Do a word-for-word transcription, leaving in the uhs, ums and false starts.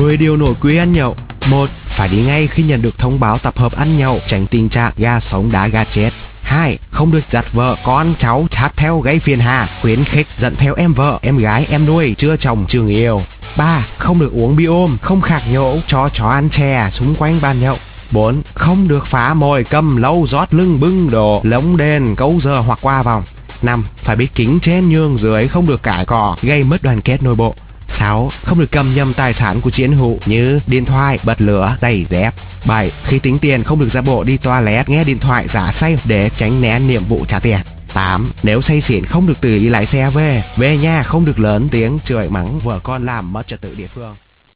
mười điều nội quy ăn nhậu. Một. Phải đi ngay khi nhận được thông báo tập hợp ăn nhậu, tránh tình trạng gà sống đá gà chết. Hai. Không được dắt vợ, con, cháu chát theo gây phiền hà, khuyến khích dẫn theo em vợ, em gái, em nuôi, chưa chồng, chưa người yêu. Ba. Không được uống bia ôm, không khạc nhổ, cho chó ăn chè xung quanh bàn nhậu. Bốn. Không được phá mồi, cầm lâu, rót lưng, bưng đồ, lống đền, câu giờ hoặc qua vòng. Năm. Phải biết kính trên nhường dưới, không được cãi cọ, gây mất đoàn kết nội bộ. Sáu. Không được cầm nhầm tài sản của chiến hữu như điện thoại, bật lửa, giày dép. Bảy. Khi tính tiền không được ra bộ đi toilet nghe điện thoại giả say để tránh né nhiệm vụ trả tiền. Tám. Nếu say xỉn không được tự ý lái xe về, về nhà không được lớn tiếng chửi mắng vợ con làm mất trật tự địa phương.